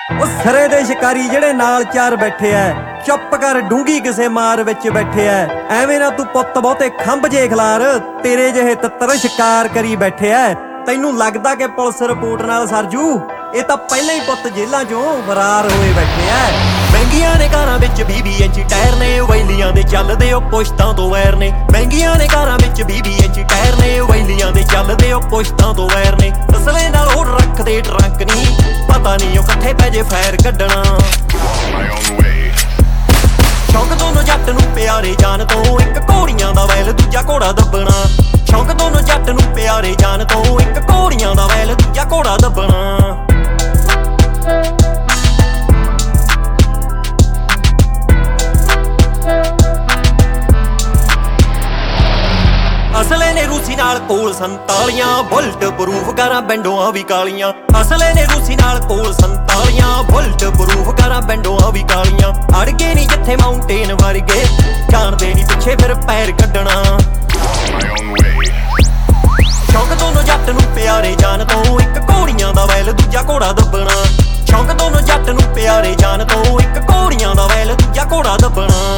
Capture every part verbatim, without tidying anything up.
ਉਹ ਸਰੇ ਦੇ ਸ਼ਿਕਾਰੀ ਜਿਹੜੇ ਨਾਲ ਚਾਰ ਬੈਠੇ ਐ, ਚੁੱਪ ਕਰ ਡੂੰਗੀ ਕਿਸੇ ਮਾਰ ਵਿੱਚ ਬੈਠੇ ਐ। ਐਵੇਂ ਨਾ ਤੂੰ ਪੁੱਤ ਬਹੁਤੇ ਖੰਭ ਜੇ ਖਲਾਰ, ਤੇਰੇ ਜਿਹੇ ਤਿੱਤਰ ਸ਼ਿਕਾਰ ਕਰੀ ਬੈਠੇ ਐ। ਤੈਨੂੰ ਲੱਗਦਾ ਕਿ ਪੁਲਿਸ ਰਿਪੋਰਟ ਨਾਲ ਸਰਜੂ? ਇਹ ਤਾਂ ਪਹਿਲਾਂ ਹੀ ਪੁੱਤ ਜੇਲਾਂ ਚੋਂ ਫਰਾਰ ਹੋਏ ਬੈਠੇ ਐ। ਮਹਿੰਗੀਆਂ ਨੇ ਕਾਰਾਂ ਵਿੱਚ ਵੀਹ ਵੀਹ ਇੰਚੀ ਟਾਇਰ ਨੇ, ਵੈਲੀਆਂ ਦੇ ਚੱਲਦੇ ਉਹ ਪੁਸ਼ਤਾਂ ਤੋਂ ਵੈਰ ਨੇ। ਮਹਿੰਗੀਆਂ ਨੇ ਕਾਰਾਂ ਵਿੱਚ ਵੀਹ ਵੀਹ ਇੰਚੀ ਟਾਇਰ ਨੇ, ਵੈਲੀਆਂ ਦੇ ਚੱਲਦੇ ਉਹ ਪੁਸ਼ਤਾਂ ਤੋਂ ਵੈਰ ਨੇ। ਅਸਲੇ ਨਾਲ ਹੋਰ ਰੱਖਦੇ ਟਰੰਕ ਨਹੀਂ, ਪਤਾ ਨਹੀਂ ਉਹ ਇਕੱਠੇ ਪੈ ਜੇ ਫਾਇਰ ਕੱਢਣਾ। ਸ਼ੌਂਕ ਦੋਨੋਂ ਜੱਟ ਨੂੰ ਪਿਆਰੇ ਜਾਨ ਤੋਂ, ਇੱਕ ਘੋੜੀਆਂ ਦਾ ਵੈਲ ਦੂਜਾ ਘੋੜਾ ਦੱਬਣਾ। ਸ਼ੌਂਕ ਦੋਨੋਂ ਜੱਟ ਨੂੰ ਪਿਆਰੇ ਜਾਨ ਤੋਂ, ਇੱਕ ਘੋੜੀਆਂ ਦਾ ਵੈਲ ਦੂਜਾ ਘੋੜਾ ਦੱਬਣਾ। ਅਸਲੇ ਨੇ ਰੂਸੀ ਨਾਲ ਕੋਲ ਸੰਤਾਲੀਆਂ, ਬੁਲਟ ਪ੍ਰੂਫ ਕਾਰਾਂ ਬੈਂਡੋਆਂ ਵੀ ਕਾਲੀਆਂ। ਅਸਲੇ ਨੇ ਰੂਸੀ ਨਾਲ ਕੋਲ ਸੰਤਾਲੀਆਂ, ਬੁਲਟ ਪ੍ਰੂਫ ਕਾਰਾਂ ਬੈਂਡੋਆਂ ਵੀ ਕਾਲੀਆਂ। ਅੜ ਗਏ ਨੀ ਜਿੱਥੇ ਮਾਊਂਟੇਨ ਵਰਗੇ, ਜਾਣਦੇ ਨੀ ਪਿੱਛੇ ਫਿਰ ਪੈਰ ਕੱਢਣਾ। ਸ਼ੌਂਕ ਦੋਨੋਂ ਜੱਟ ਨੂੰ ਪਿਆਰੇ ਜਾਨ ਤੋਂ, ਇੱਕ ਘੋੜੀਆਂ ਦਾ ਵੈਲ ਦੂਜਾ ਘੋੜਾ ਦੱਬਣਾ। ਸ਼ੌਂਕ ਦੋਨੋਂ ਜੱਟ ਨੂੰ ਪਿਆਰੇ ਜਾਨ ਤੋਂ, ਇੱਕ ਘੋੜੀਆਂ ਦਾ ਵੈਲ ਦੂਜਾ ਘੋੜਾ ਦੱਬਣਾ।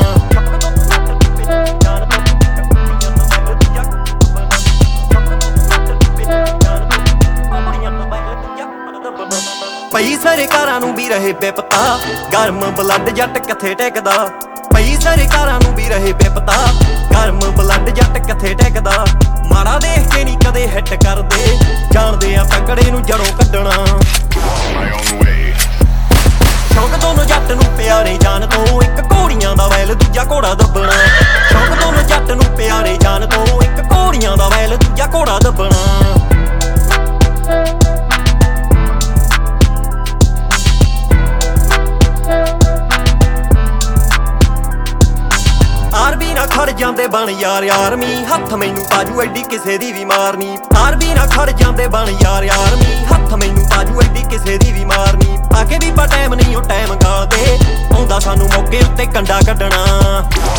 ਪਈ ਸਰਕਾਰਾਂ ਨੂੰ ਵੀ ਰਹੇ ਬੇਪਤਾ, ਗਰਮ ਬਲੱਡ ਜੱਟ ਕਿੱਥੇ ਟਿਕਦਾ। ਪਈ ਸਰਕਾਰਾਂ ਨੂੰ ਵੀ ਰਹੇ ਬੇਪਤਾ, ਗਰਮ ਬਲੱਡ ਜੱਟ ਕਿੱਥੇ ਟਿਕਦਾ। ਮਾੜਾ ਦੇਖ ਕੇ ਨੀ ਕਦੇ ਹਿੱਟ ਕਰਦੇ, ਜਾਣਦੇ ਆ ਤਕੜੇ ਨੂੰ ਜੜੋਂ ਕੱਢਣਾ। ਸ਼ੌਂਕ ਦੋਨੋਂ ਜੱਟ ਨੂੰ ਪਿਆਰੇ ਜਾਨ ਤੋਂ, ਇੱਕ ਘੋੜੀਆਂ ਦਾ ਵੈਲ ਦੂਜਾ ਘੋੜਾ ਦੱਬਣਾ। ਸ਼ੌਂਕ ਦੋਨੋਂ ਜੱਟ ਨੂੰ ਪਿਆਰੇ ਜਾਨ ਤੋਂ, ਇੱਕ ਘੋੜੀਆਂ ਦਾ ਵੈਲ ਦੂਜਾ ਘੋੜਾ ਦੱਬਣਾ। ਆਰਬੀ ਨਾ ਖੜ ਜਾਂਦੇ ਬਣ ਯਾਰ ਆਰਮੀ, ਹੱਥ ਮੈਨੂੰ ਬਾਜੂ ਐਡੀ ਕਿਸੇ ਦੀ ਵੀ ਮਾਰਨੀ। ਆਰਬੀ ਨਾ ਖੜ ਜਾਂਦੇ ਬਣ ਯਾਰ ਆਰਮੀ, ਹੱਥ ਮੈਨੂੰ ਬਾਜੂ ਐਡੀ ਕਿਸੇ ਦੀ ਵੀ ਮਾਰਨੀ। ਆ ਕੇ ਵੀ ਪਾ ਟਾਈਮ ਨਹੀਂ ਉਹ ਟਾਈਮ ਗਾਲਦੇ, ਆਉਂਦਾ ਸਾਨੂੰ ਮੌਕੇ ਉੱਤੇ ਕੰਡਾ ਕੱਢਣਾ।